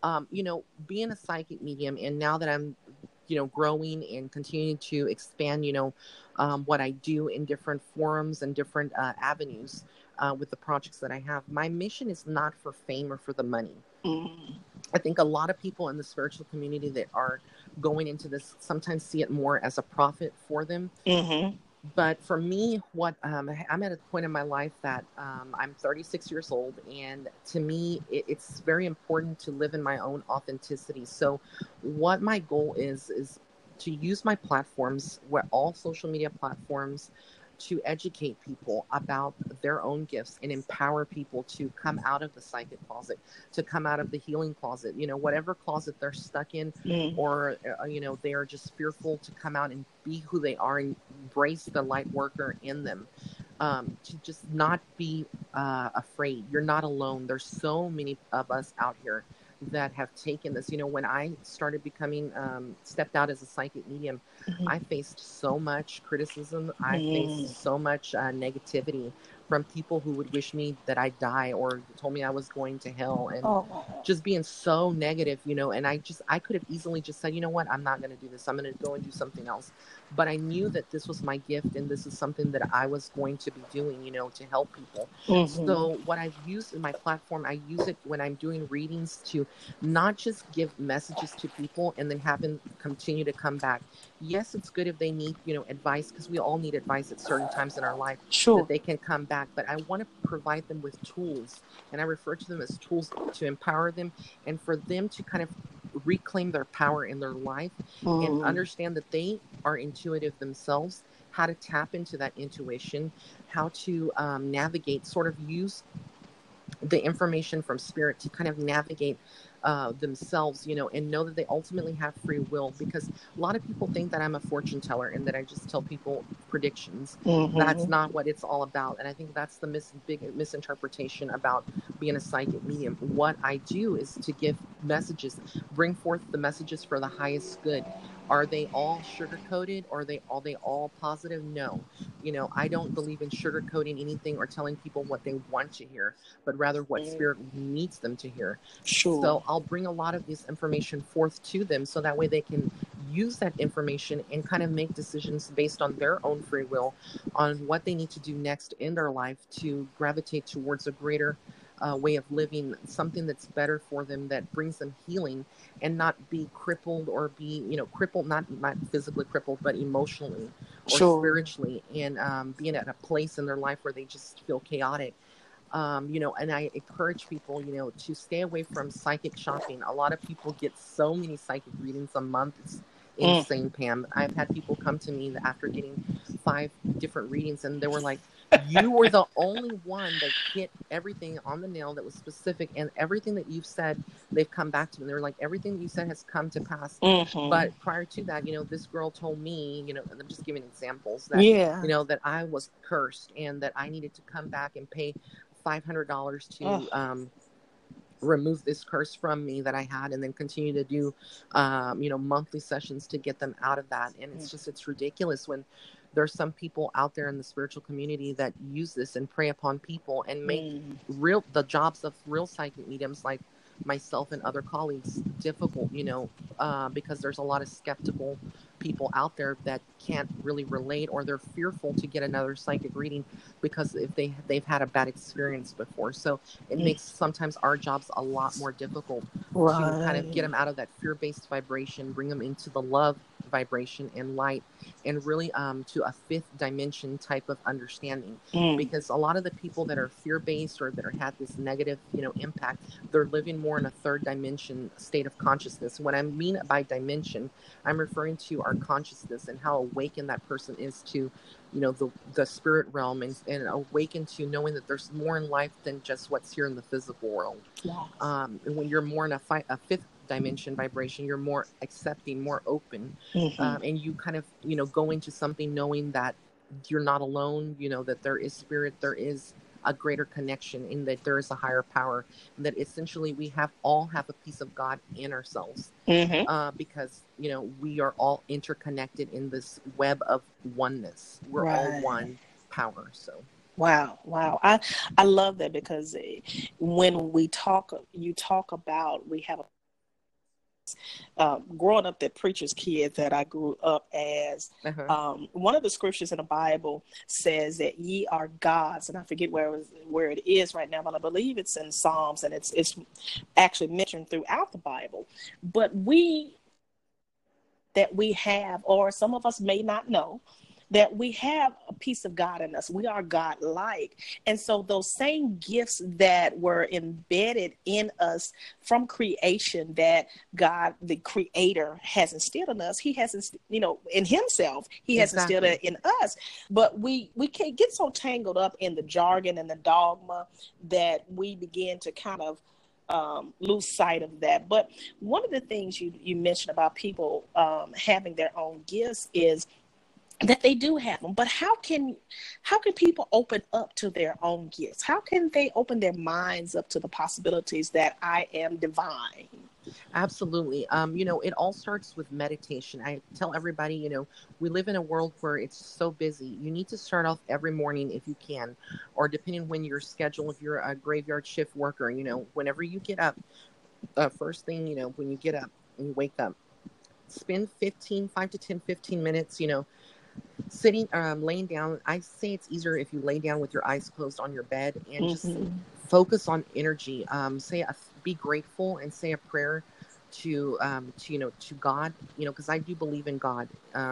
being a psychic medium, and now that I'm, growing and continuing to expand, what I do in different forums and different avenues with the projects that I have, my mission is not for fame or for the money. Mm-hmm. I think a lot of people in the spiritual community that are going into this sometimes see it more as a profit for them. Mm-hmm. But for me, I'm at a point in my life that I'm 36 years old, and to me, it's very important to live in my own authenticity. So, what my goal is to use my platforms, where all social media platforms, to educate people about their own gifts and empower people to come out of the psychic closet, to come out of the healing closet, whatever closet they're stuck in, Mm. or, they are just fearful to come out and be who they are and embrace the light worker in them. To just not be afraid. You're not alone. There's so many of us out here that have taken this. When I started becoming, stepped out as a psychic medium, Mhm. I faced so much criticism. I Mm. faced so much negativity from people who would wish me that I die or told me I was going to hell, and Oh. just being so negative, and I could have easily just said, you know what, I'm not going to do this. I'm going to go and do something else. But I knew that this was my gift and this is something that I was going to be doing, to help people. Mhm. So what I've used in my platform, I use it when I'm doing readings to not just give messages to people and then have them continue to come back. Yes, it's good if they need, advice, because we all need advice at certain times in our life, that Sure. they can come back. But I want to provide them with tools, and I refer to them as tools to empower them and for them to kind of reclaim their power in their life and Mm. understand that they are intuitive themselves, how to tap into that intuition, how to navigate, sort of use the information from spirit to kind of navigate themselves, and know that they ultimately have free will. Because a lot of people think that I'm a fortune teller and that I just tell people predictions. That's Mhm. not what it's all about. And I think that's the big misinterpretation about being a psychic medium. What I do is to give messages, bring forth the messages for the highest good. Are they all sugar coated, or are they all positive? No. I don't believe in sugarcoating anything or telling people what they want to hear, but rather what Mm. spirit needs them to hear. Sure. So I'll bring a lot of this information forth to them so that way they can use that information and kind of make decisions based on their own free will on what they need to do next in their life to gravitate towards a greater way of living, something that's better for them, that brings them healing, and not be crippled or be, crippled, not physically crippled, but emotionally or Sure. spiritually, and being at a place in their life where they just feel chaotic. And I encourage people, to stay away from psychic shopping. A lot of people get so many psychic readings a month. It's Mm. insane, Pam. I've had people come to me after getting 5 different readings, and they were like, you were the only one that hit everything on the nail, that was specific, and everything that you've said, they've come back to me. They're like, everything that you said has come to pass. Mhm. But prior to that, this girl told me, and I'm just giving examples, that, Yeah. that I was cursed and that I needed to come back and pay $500 Oh. to remove this curse from me that I had, and then continue to do, monthly sessions to get them out of that. And it's ridiculous when there's some people out there in the spiritual community that use this and prey upon people and make Mm. the jobs of real psychic mediums like myself and other colleagues difficult, because there's a lot of skeptical people out there that can't really relate, or they're fearful to get another psychic reading because if they've had a bad experience before. So it Mm. makes sometimes our jobs a lot more difficult to kind of get Right. them out of that fear-based vibration, bring them into the love vibration and light, and really to a fifth dimension type of understanding. Mm. Because a lot of the people that are fear-based or that are had this negative, impact, they're living more in a third dimension state of consciousness. What I mean by dimension, I'm referring to our consciousness and how awakened that person is to, the spirit realm, and awakened to knowing that there's more in life than just what's here in the physical world. Wow. And when you're more in a fifth dimension vibration, you're more accepting, more open, Mhm. and you kind of, go into something knowing that you're not alone, that there is spirit, there is a greater connection, in that there is a higher power, and that essentially we all have a piece of God in ourselves, Mhm. because we are all interconnected in this web of oneness. We're all Right. one power. So Wow, wow. I love that because when you talk about, we have growing up, that preacher's kid that I grew up as. uh-huh. One of the scriptures in the Bible says that ye are gods, and I forget where it is right now, but I believe it's in Psalms, and it's actually mentioned throughout the Bible. But we have, or some of us may not know, that we have a piece of God in us. We are God-like. And so those same gifts that were embedded in us from creation that God, the creator, has instilled in us, he has, in himself, he has instilled it in us. But we can't get so tangled up in the jargon and the dogma that we begin to kind of lose sight of that. But one of the things you mentioned about people having their own gifts is that they do have them. But how can people open up to their own gifts? How can they open their minds up to the possibilities that I am divine? Absolutely. It all starts with meditation. I tell everybody, we live in a world where it's so busy. You need to start off every morning if you can, or depending on when your schedule, if you're a graveyard shift worker, whenever you get up, first thing, when you get up and you wake up, spend 5 to 10, 15 minutes, sitting, laying down. I say it's easier if you lay down with your eyes closed on your bed and just focus on energy. Be grateful and say a prayer to God, because I do believe in God.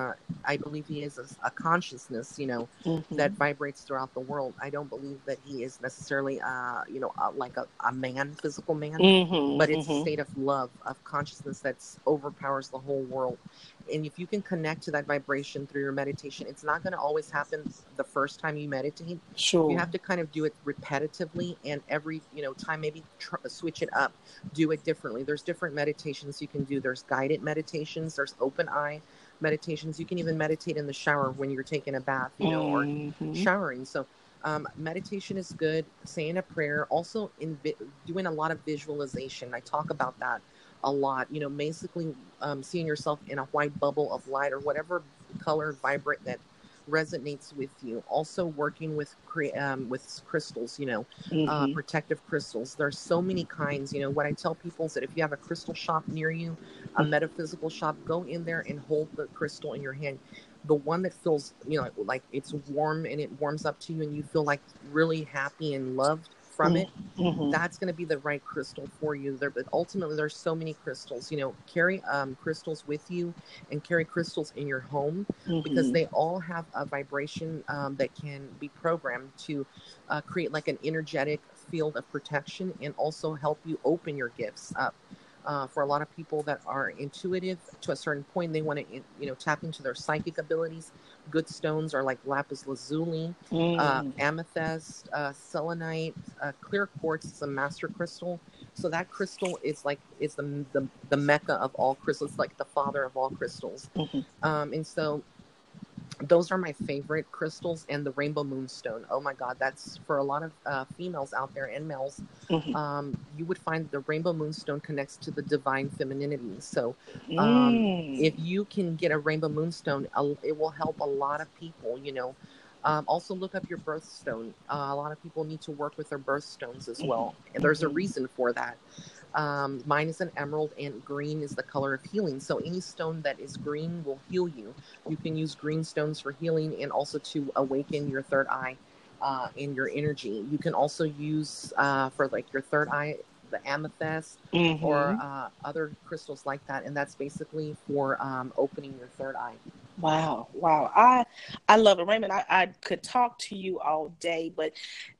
I believe he is a consciousness, that vibrates throughout the world. I don't believe that he is necessarily, like a man, physical man, but it's a state of love, of consciousness that's overpowers the whole world. And if you can connect to that vibration through your meditation, it's not going to always happen the first time you meditate. Sure. You have to kind of do it repetitively, and every, time, maybe switch it up, do it differently. There's different meditations you can do. There's guided meditations. There's open eye meditations. You can even meditate in the shower when you're taking a bath, or showering. So meditation is good. Saying a prayer, also doing a lot of visualization. I talk about that a lot, basically seeing yourself in a white bubble of light or whatever color vibrate that resonates with you. Also working with crystals, protective crystals. There's so many kinds. What I tell people is that if you have a crystal shop near you, a metaphysical shop, go in there and hold the crystal in your hand. The one that feels, like it's warm and it warms up to you and you feel like really happy and loved from it, that's going to be the right crystal for you there. But ultimately, there's so many crystals. Carry crystals with you and carry crystals in your home, because they all have a vibration that can be programmed to create like an energetic field of protection and also help you open your gifts up. For a lot of people that are intuitive to a certain point, they want to, tap into their psychic abilities. Good stones are like lapis lazuli, amethyst, selenite, clear quartz is a master crystal. So that crystal is the mecca of all crystals, like the father of all crystals. And so those are my favorite crystals. And the rainbow moonstone, oh my God, that's for a lot of females out there and males. You would find the rainbow moonstone connects to the divine femininity. So if you can get a rainbow moonstone, it will help a lot of people. Also look up your birthstone. A lot of people need to work with their birthstones as well, and there's a reason for that. Mine is an emerald, and green is the color of healing. So any stone that is green will heal you. You can use green stones for healing and also to awaken your third eye in your energy. You can also use for like your third eye, the amethyst or other crystals like that. And that's basically for opening your third eye. Wow. I love it, Raymond. I could talk to you all day, but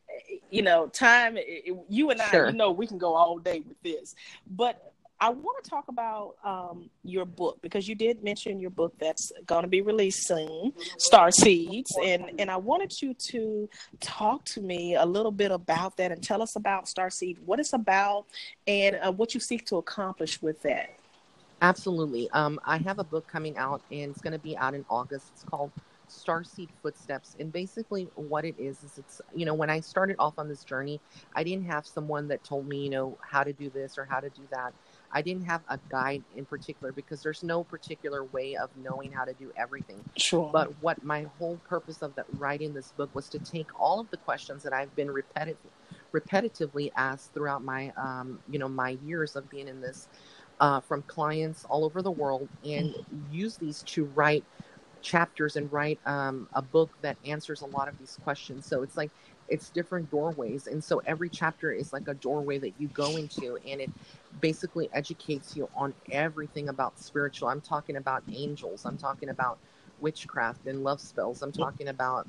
time, you and I, we can go all day with this, but I want to talk about your book, because you did mention your book that's going to be released soon, Star Seeds, and I wanted you to talk to me a little bit about that and tell us about Star Seed, what it's about, and what you seek to accomplish with that. Absolutely. I have a book coming out, and it's going to be out in August. It's called Starseed Footsteps. And basically what it is it's, when I started off on this journey, I didn't have someone that told me, how to do this or how to do that. I didn't have a guide in particular, because there's no particular way of knowing how to do everything. Sure. But what my whole purpose of writing this book was to take all of the questions that I've been repetitively asked throughout my, my years of being in this, from clients all over the world, and use these to write chapters and write a book that answers a lot of these questions. So it's different doorways, and so every chapter is like a doorway that you go into, and it basically educates you on everything about spiritual. I'm talking about angels, I'm talking about witchcraft and love spells. I'm talking about,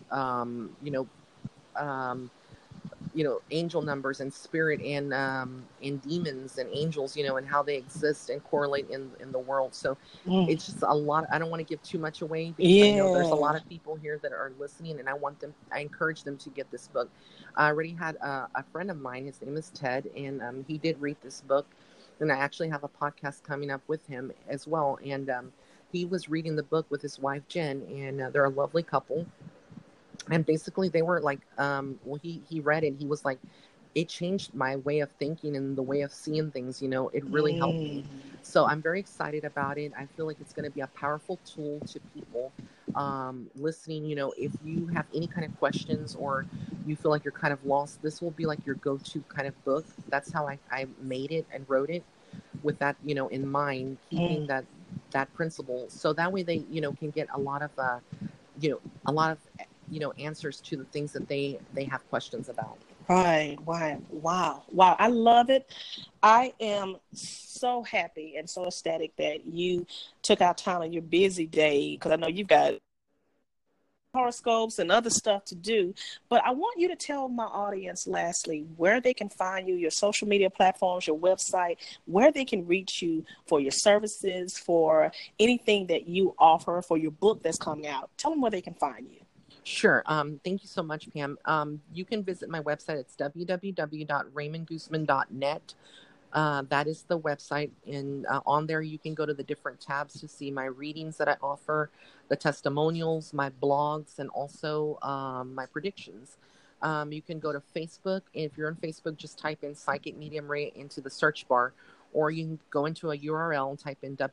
um, angel numbers and spirit and demons and angels, and how they exist and correlate in the world. So Mm. it's just a lot. I don't want to give too much away because I know there's a Yeah. lot of people here that are listening, and I encourage them to get this book. I already had a friend of mine, his name is Ted, and he did read this book, and I actually have a podcast coming up with him as well. And he was reading the book with his wife Jen, and they're a lovely couple. And basically they were like, he read it, he was like, it changed my way of thinking and the way of seeing things. It really helped Mm. me. So I'm very excited about it. I feel like it's going to be a powerful tool to people listening. If you have any kind of questions or you feel like you're kind of lost, this will be like your go-to kind of book. That's how I made it and wrote it, with that, in mind, Mm. keeping that principle. So that way they, can get a lot of, a lot of, answers to the things that they have questions about. Right, right. Wow. Wow. I love it. I am so happy and so ecstatic that you took out time on your busy day, because I know you've got horoscopes and other stuff to do. But I want you to tell my audience, lastly, where they can find you, your social media platforms, your website, where they can reach you for your services, for anything that you offer, for your book that's coming out. Tell them where they can find you. Sure. Thank you so much, Pam. You can visit my website. It's www.raymondguzman.net. That is the website. And on there, you can go to the different tabs to see my readings that I offer, the testimonials, my blogs, and also my predictions. You can go to Facebook. If you're on Facebook, just type in Psychic Medium Ray into the search bar, or you can go into a URL and type in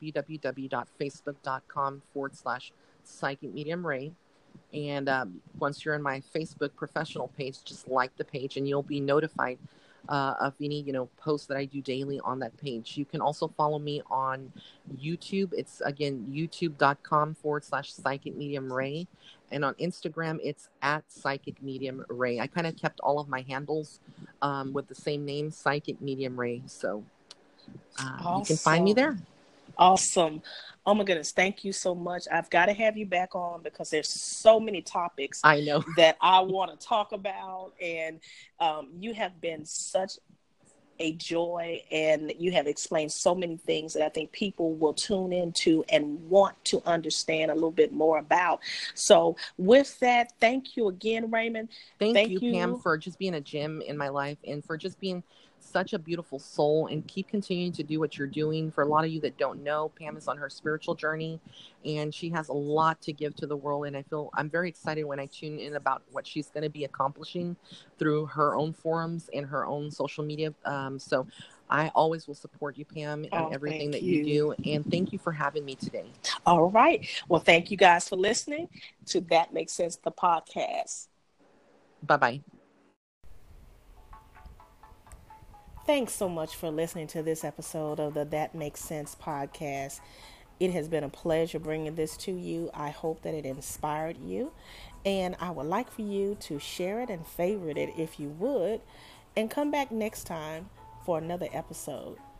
www.facebook.com/Psychic Medium Ray. And once you're in my Facebook professional page, just like the page, and you'll be notified of any, posts that I do daily on that page. You can also follow me on YouTube. It's, again, youtube.com/Psychic Medium Ray. And on Instagram, it's @Psychic Medium Ray. I kind of kept all of my handles with the same name, Psychic Medium Ray. So you can find me Awesome. there. Awesome. Oh my goodness. Thank you so much. I've got to have you back on because there's so many topics I know. that I want to talk about. And you have been such a joy, and you have explained so many things that I think people will tune into and want to understand a little bit more about. So with that, thank you again, Raymond. Thank you, Pam, for just being a gem in my life and for just being such a beautiful soul, and keep continuing to do what you're doing. For a lot of you that don't know, Pam is on her spiritual journey and she has a lot to give to the world. And I'm very excited when I tune in about what she's going to be accomplishing through her own forums and her own social media. So I always will support you, Pam, on everything that you do. And thank you for having me today. All right. Well, thank you guys for listening to That Makes Sense, the podcast. Bye-bye. Thanks so much for listening to this episode of the That Makes Sense podcast. It has been a pleasure bringing this to you. I hope that it inspired you. And I would like for you to share it and favorite it if you would. And come back next time for another episode.